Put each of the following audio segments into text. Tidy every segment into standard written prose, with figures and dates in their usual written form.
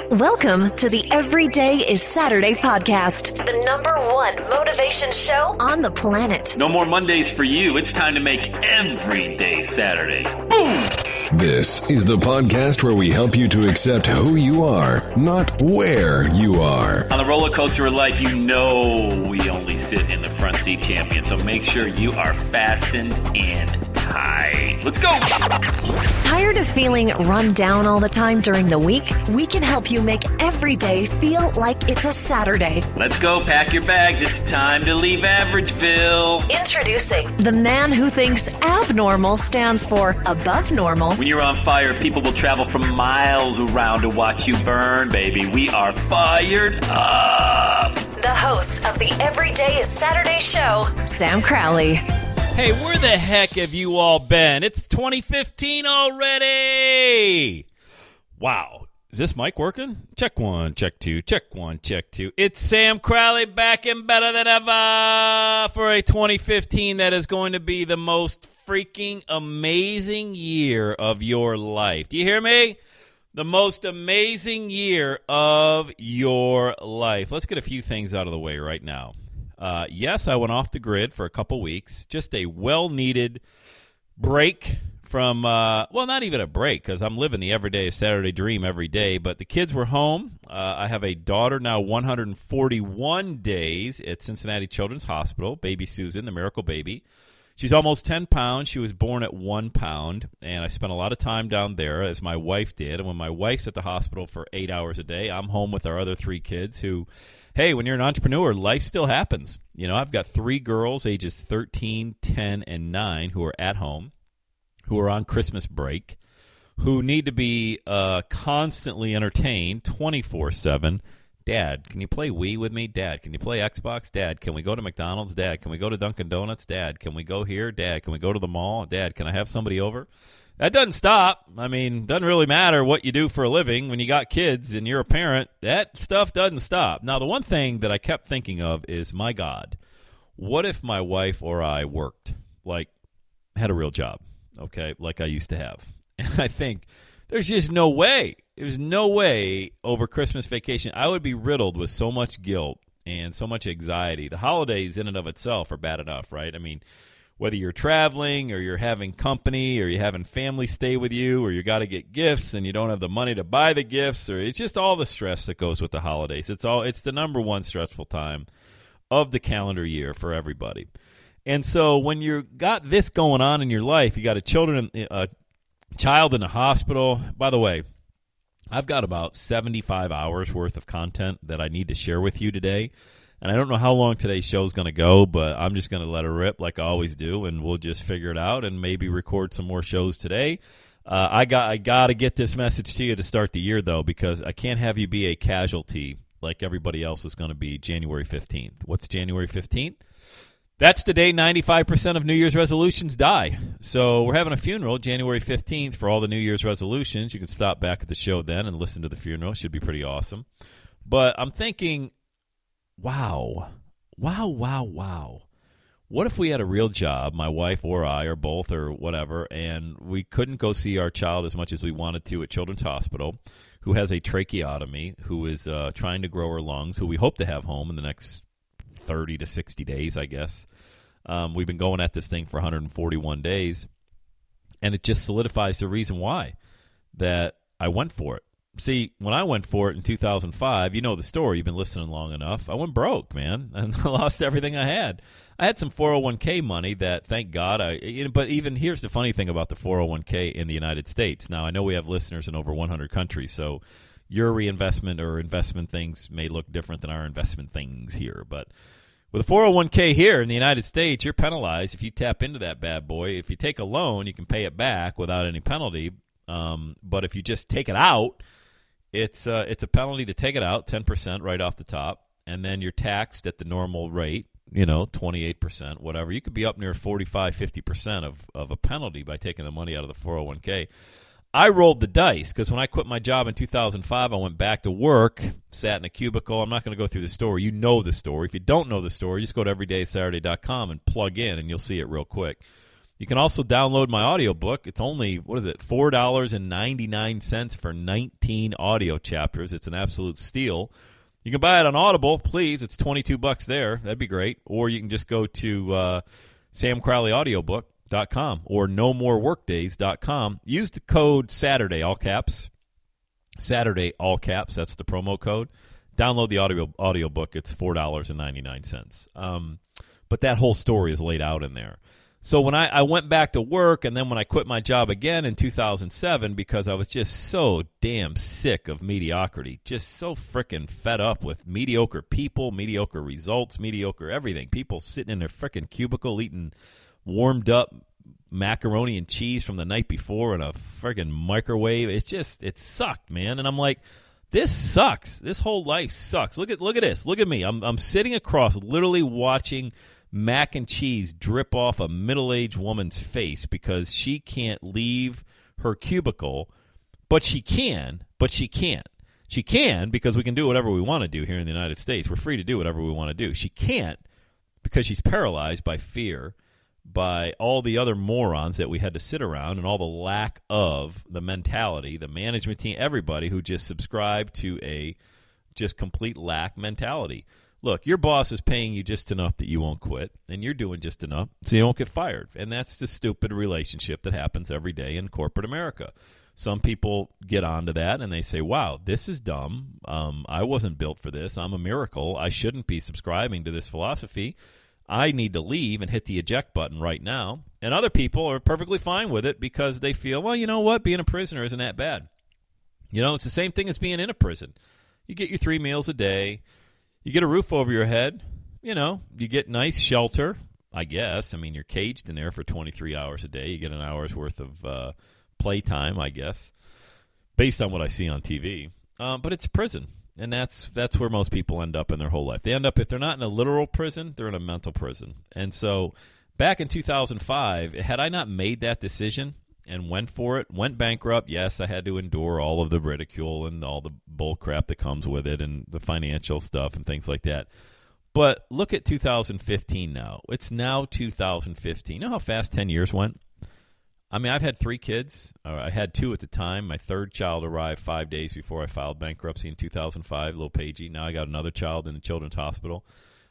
Welcome to the Every Day is Saturday podcast, the #1 motivation show on the planet. No more Mondays for you. It's time to make every day Saturday. Boom! This is the podcast where we help you to accept who you are, not where you are. On the roller coaster of life, you know we only sit in the front seat, champion. So make sure you are fastened and tight. Let's go! Tired of feeling run down all the time during the week? We can help you make every day feel like it's a Saturday. Let's go. Pack your bags. It's time to leave Averageville. Introducing the man who thinks abnormal stands for above normal. When you're on fire, people will travel from miles around to watch you burn, baby. We are fired up. The host of the Every Day is Saturday show, Sam Crowley. Hey, where the heck have you all been? It's 2015 already. Wow. Is this mic working? Check 1, check 2, check 1, check 2. It's Sam Crowley back and better than ever for a 2015 that is going to be the most freaking amazing year of your life. Do you hear me? The most amazing year of your life. Let's get a few things out of the way right now. Yes, I went off the grid for a couple weeks. Just a well-needed break from, well, not even a break because I'm living the everyday Saturday dream every day. But the kids were home. I have a daughter now 141 days at Cincinnati Children's Hospital, baby Susan, the miracle baby. She's almost 10 pounds. She was born at 1 pound, and I spent a lot of time down there, as my wife did. And when my wife's at the hospital for 8 hours a day, I'm home with our other 3 kids who, hey, when you're an entrepreneur, life still happens. You know, I've got 3 girls, ages 13, 10, and 9, who are at home, who are on Christmas break, who need to be constantly entertained 24/7. Dad, can you play Wii with me? Dad, can you play Xbox? Dad, can we go to McDonald's? Dad, can we go to Dunkin' Donuts? Dad, can we go here? Dad, can we go to the mall? Dad, can I have somebody over? That doesn't stop. I mean, doesn't really matter what you do for a living. When you got kids and you're a parent, that stuff doesn't stop. Now, the one thing that I kept thinking of is, my God, what if my wife or I worked, like had a real job, okay, like I used to have? And I think there's just no way. There's no way over Christmas vacation I would be riddled with so much guilt and so much anxiety. The holidays in and of itself are bad enough, right? I mean, whether you're traveling or you're having company or you're having family stay with you or you got to get gifts and you don't have the money to buy the gifts, or it's just all the stress that goes with the holidays. It's the #1 stressful time of the calendar year for everybody. And so when you got this going on in your life, you got a child in the hospital. By the way, I've got about 75 hours worth of content that I need to share with you today. And I don't know how long today's show is going to go, but I'm just going to let it rip like I always do, and we'll just figure it out and maybe record some more shows today. I got to get this message to you to start the year, though, because I can't have you be a casualty like everybody else is going to be January 15th. What's January 15th? That's the day 95% of New Year's resolutions die. So we're having a funeral January 15th for all the New Year's resolutions. You can stop back at the show then and listen to the funeral. It should be pretty awesome. But I'm thinking, wow. What if we had a real job, my wife or I or both or whatever, and we couldn't go see our child as much as we wanted to at Children's Hospital, who has a tracheotomy, who is trying to grow her lungs, who we hope to have home in the next 30 to 60 days, I guess. We've been going at this thing for 141 days, and it just solidifies the reason why that I went for it. See, when I went for it in 2005, you know the story. You've been listening long enough. I went broke, man, and I lost everything I had. I had some 401k money that, thank God, but even here's the funny thing about the 401k in the United States. Now, I know we have listeners in over 100 countries, so your reinvestment or investment things may look different than our investment things here, but with a 401k here in the United States, you're penalized if you tap into that bad boy. If you take a loan, you can pay it back without any penalty, but if you just take it out, it's a penalty to take it out, 10% right off the top, and then you're taxed at the normal rate, 28%, whatever. You could be up near 45, 50% of a penalty by taking the money out of the 401k. I rolled the dice because when I quit my job in 2005, I went back to work, sat in a cubicle. I'm not going to go through the story. You know the story. If you don't know the story, just go to everydaysaturday.com and plug in, and you'll see it real quick. You can also download my audiobook. It's only, $4.99 for 19 audio chapters. It's an absolute steal. You can buy it on Audible, please. It's $22 there. That'd be great. Or you can just go to samcrowleyaudiobook.com or nomoreworkdays.com. Use the code Saturday, all caps. Saturday, all caps. That's the promo code. Download the audiobook. It's $4.99. But that whole story is laid out in there. So when I went back to work, and then when I quit my job again in 2007 because I was just so damn sick of mediocrity, just so frickin' fed up with mediocre people, mediocre results, mediocre everything. People sitting in their frickin' cubicle eating warmed up macaroni and cheese from the night before in a frickin' microwave. It sucked, man. And I'm like, this sucks. This whole life sucks. Look at this. Look at me. I'm sitting across, literally watching mac and cheese drip off a middle-aged woman's face because she can't leave her cubicle, but she can, but she can't. She can because we can do whatever we want to do here in the United States. We're free to do whatever we want to do. She can't because she's paralyzed by fear, by all the other morons that we had to sit around and all the lack of the mentality, the management team, everybody who just subscribed to a just complete lack mentality. Look, your boss is paying you just enough that you won't quit, and you're doing just enough so you don't get fired. And that's the stupid relationship that happens every day in corporate America. Some people get onto that, and they say, wow, this is dumb. I wasn't built for this. I'm a miracle. I shouldn't be subscribing to this philosophy. I need to leave and hit the eject button right now. And other people are perfectly fine with it because they feel, well, you know what? Being a prisoner isn't that bad. You know, it's the same thing as being in a prison. You get your 3 meals a day. You get a roof over your head, you know, you get nice shelter, I guess. I mean, you're caged in there for 23 hours a day. You get an hour's worth of playtime, I guess, based on what I see on TV. But it's a prison, and that's where most people end up in their whole life. They end up, if they're not in a literal prison, they're in a mental prison. And so back in 2005, had I not made that decision and went for it, went bankrupt. Yes, I had to endure all of the ridicule and all the bull crap that comes with it and the financial stuff and things like that. But look at 2015 now. It's now 2015. You know how fast 10 years went? I mean, I've had 3 kids. I had 2 at the time. My third child arrived 5 days before I filed bankruptcy in 2005, little Pagey. Now I got another child in the children's hospital.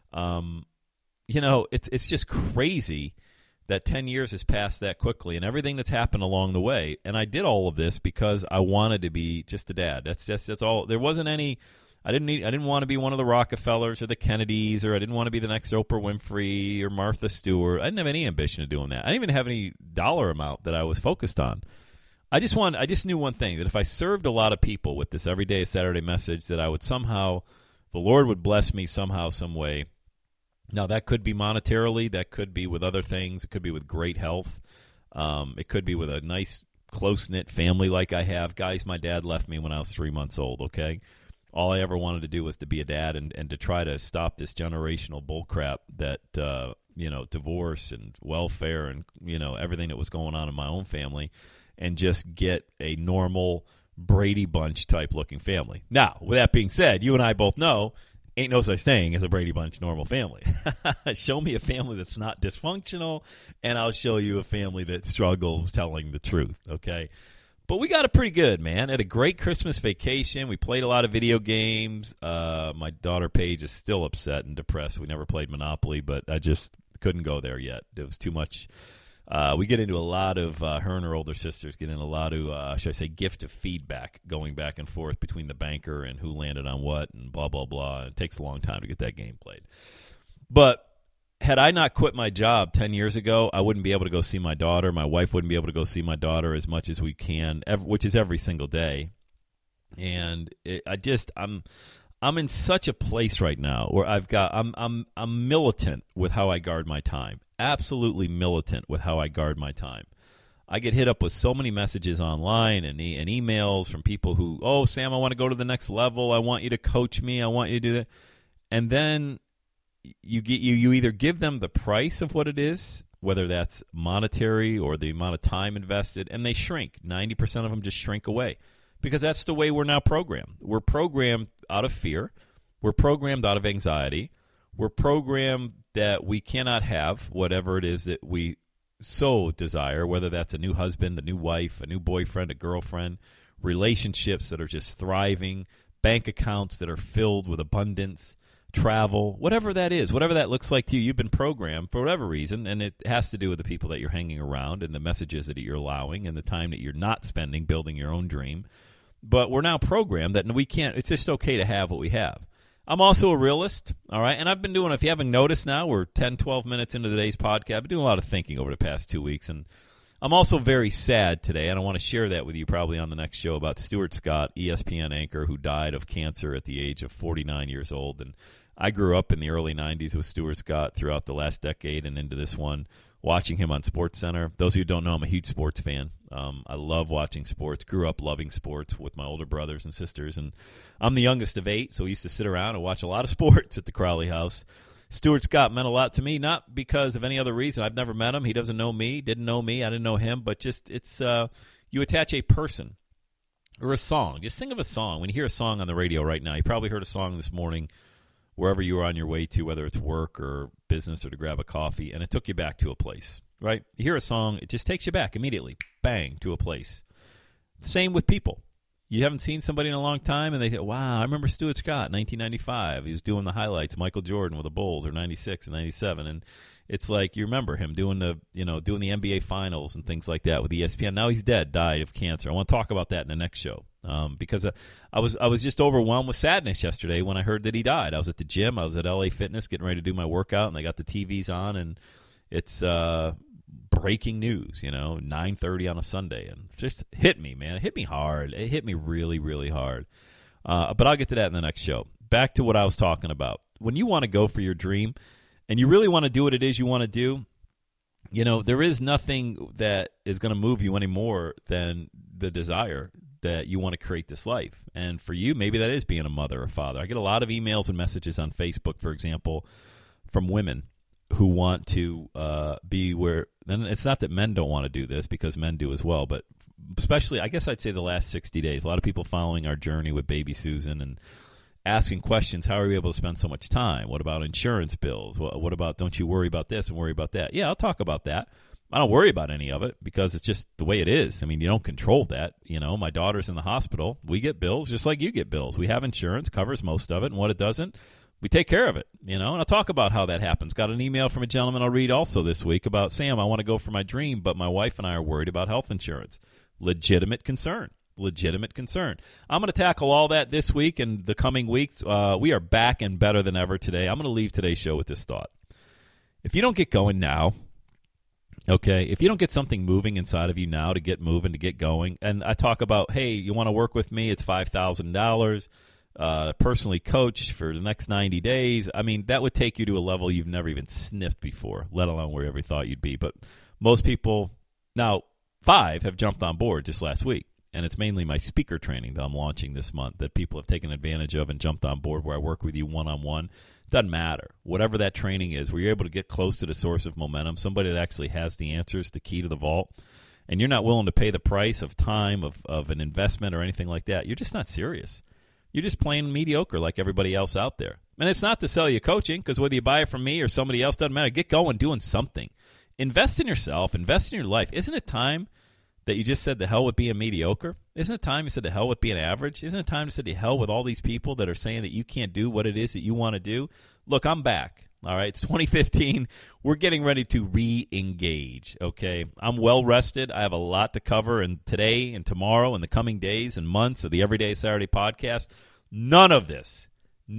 You know, it's just crazy that 10 years has passed that quickly and everything that's happened along the way. And I did all of this because I wanted to be just a dad. That's all. There wasn't any, I didn't want to be one of the Rockefellers or the Kennedys, or I didn't want to be the next Oprah Winfrey or Martha Stewart. I didn't have any ambition of doing that. I didn't even have any dollar amount that I was focused on. I just knew one thing, that if I served a lot of people with this everyday Saturday message, that I would somehow, the Lord would bless me somehow, some way. Now, that could be monetarily. That could be with other things. It could be with great health. It could be with a nice, close-knit family like I have. Guys, my dad left me when I was 3 months old, okay? All I ever wanted to do was to be a dad and to try to stop this generational bullcrap that, divorce and welfare and, everything that was going on in my own family, and just get a normal Brady Bunch type looking family. Now, with that being said, you and I both know ain't no such thing as a Brady Bunch normal family. Show me a family that's not dysfunctional, and I'll show you a family that struggles telling the truth, okay? But we got it pretty good, man. Had a great Christmas vacation. We played a lot of video games. My daughter Paige is still upset and depressed. We never played Monopoly, but I just couldn't go there yet. It was too much. We get into a lot of, her and her older sisters get in a lot of, should I say, gift of feedback, going back and forth between the banker and who landed on what and blah, blah, blah. It takes a long time to get that game played. But had I not quit my job 10 years ago, I wouldn't be able to go see my daughter. My wife wouldn't be able to go see my daughter as much as we can, which is every single day. And I'm in such a place right now where I'm militant with how I guard my time. Absolutely militant with how I guard my time. I get hit up with so many messages online and emails from people who, oh, Sam, I want to go to the next level. I want you to coach me. I want you to do that. And then you either give them the price of what it is, whether that's monetary or the amount of time invested, and they shrink. 90% of them just shrink away because that's the way we're now programmed. We're programmed out of fear. We're programmed out of anxiety. We're programmed that we cannot have whatever it is that we so desire, whether that's a new husband, a new wife, a new boyfriend, a girlfriend, relationships that are just thriving, bank accounts that are filled with abundance, travel, whatever that is, whatever that looks like to you. You've been programmed for whatever reason, and it has to do with the people that you're hanging around and the messages that you're allowing and the time that you're not spending building your own dream. But we're now programmed that we can't, it's just okay to have what we have. I'm also a realist, all right? And I've been doing, if you haven't noticed now, we're 10, 12 minutes into today's podcast. I've been doing a lot of thinking over the past 2 weeks, and I'm also very sad today, and I want to share that with you probably on the next show about Stuart Scott, ESPN anchor, who died of cancer at the age of 49 years old. And I grew up in the early 90s with Stuart Scott throughout the last decade and into this one, watching him on SportsCenter. Those of you who don't know, I'm a huge sports fan. I love watching sports, grew up loving sports with my older brothers and sisters, and I'm the youngest of 8, so we used to sit around and watch a lot of sports at the Crowley House. Stuart Scott meant a lot to me, not because of any other reason. I've never met him. He doesn't know me, didn't know me, I didn't know him, but just it's you attach a person or a song. Just think of a song. When you hear a song on the radio right now, you probably heard a song this morning wherever you were on your way to, whether it's work or business or to grab a coffee, and it took you back to a place, right? You hear a song, it just takes you back immediately, bang, to a place. Same with people. You haven't seen somebody in a long time, and they say, wow, I remember Stuart Scott, 1995. He was doing the highlights, Michael Jordan with the Bulls, or 96 and 97, and it's like you remember him doing the NBA Finals and things like that with ESPN. Now he's dead, died of cancer. I want to talk about that in the next show. Because I was just overwhelmed with sadness yesterday when I heard that he died. I was at the gym. I was at LA Fitness getting ready to do my workout, and they got the TVs on, and it's breaking news, 9:30 on a Sunday. And it just hit me, man. It hit me hard. It hit me really, really hard. But I'll get to that in the next show. Back to what I was talking about. When you want to go for your dream and you really want to do what it is you want to do, there is nothing that is going to move you any more than the desire that you want to create this life. And for you, maybe that is being a mother or father. I get a lot of emails and messages on Facebook, for example, from women who want to be where, and it's not that men don't want to do this, because men do as well, but especially, I guess I'd say the last 60 days, a lot of people following our journey with baby Susan and asking questions, how are we able to spend so much time? What about insurance bills? What about, don't you worry about this and worry about that? Yeah, I'll talk about that. I don't worry about any of it because it's just the way it is. I mean, you don't control that. My daughter's in the hospital. We get bills just like you get bills. We have insurance, covers most of it, and what it doesn't, we take care of it, and I'll talk about how that happens. Got an email from a gentleman I'll read also this week about, Sam, I want to go for my dream, but my wife and I are worried about health insurance. Legitimate concern. I'm going to tackle all that this week and the coming weeks. We are back and better than ever today. I'm going to leave today's show with this thought. If you don't get going now, okay, if you don't get something moving inside of you now to get moving, to get going, and I talk about, hey, you want to work with me, it's $5,000, personally coach for the next 90 days. I mean, that would take you to a level you've never even sniffed before, let alone where you ever thought you'd be. But most people, now 5 have jumped on board just last week, and it's mainly my speaker training that I'm launching this month that people have taken advantage of and jumped on board, where I work with you one-on-one. Doesn't matter. Whatever that training is, where you're able to get close to the source of momentum, somebody that actually has the answers, the key to the vault, and you're not willing to pay the price of time, of an investment or anything like that, you're just not serious. You're just plain mediocre like everybody else out there. And it's not to sell you coaching, because whether you buy it from me or somebody else, doesn't matter. Get going doing something. Invest in yourself. Invest in your life. Isn't it time that you just said the hell with being mediocre? Isn't it time you said the hell with being average? Isn't it time to say the hell with all these people that are saying that you can't do what it is that you want to do? Look, I'm back. All right, it's 2015. We're getting ready to re-engage, okay? I'm well-rested. I have a lot to cover, and today and tomorrow and the coming days and months of the Everyday Saturday podcast, none of this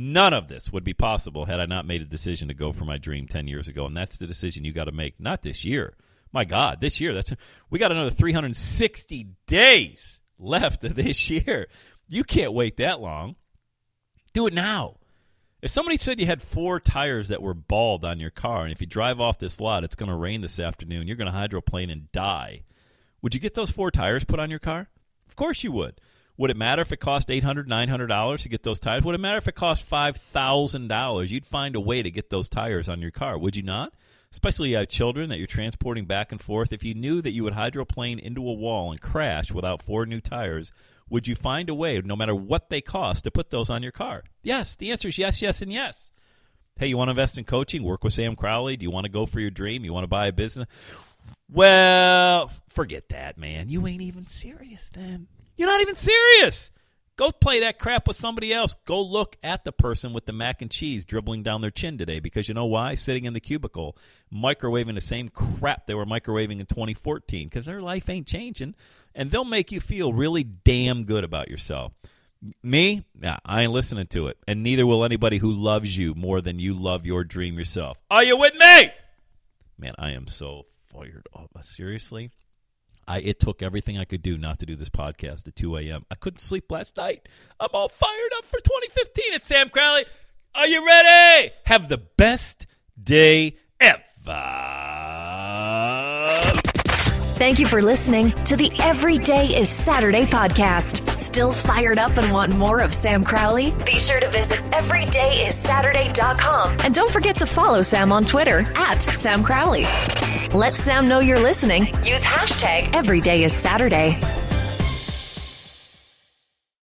would be possible had I not made a decision to go for my dream 10 years ago, and that's the decision you got to make, not this year. My God, this year, we got another 360 days left of this year. You can't wait that long. Do it now. If somebody said you had 4 tires that were bald on your car, and if you drive off this lot, it's going to rain this afternoon, you're going to hydroplane and die, would you get those 4 tires put on your car? Of course you would. Would it matter if it cost $800, $900 to get those tires? Would it matter if it cost $5,000? You'd find a way to get those tires on your car, would you not? Especially you have children that you're transporting back and forth. If you knew that you would hydroplane into a wall and crash without 4 new tires, would you find a way, no matter what they cost, to put those on your car? Yes. The answer is yes, yes, and yes. Hey, you want to invest in coaching? Work with Sam Crowley? Do you want to go for your dream? You want to buy a business? Well, forget that, man. You ain't even serious then. You're not even serious. Go play that crap with somebody else. Go look at the person with the mac and cheese dribbling down their chin today, because you know why? Sitting in the cubicle, microwaving the same crap they were microwaving in 2014, because their life ain't changing, and they'll make you feel really damn good about yourself. Me? Nah, I ain't listening to it, and neither will anybody who loves you more than you love your dream yourself. Are you with me? Man, I am so fired up. Seriously? It took everything I could do not to do this podcast at 2 a.m. I couldn't sleep last night. I'm all fired up for 2015. It's Sam Crowley. Are you ready? Have the best day ever. Thank you for listening to the Every Day is Saturday podcast. Still fired up and want more of Sam Crowley? Be sure to visit everydayissaturday.com. And don't forget to follow Sam on Twitter @Sam Crowley. Let Sam know you're listening. Use hashtag EverydayIsSaturday.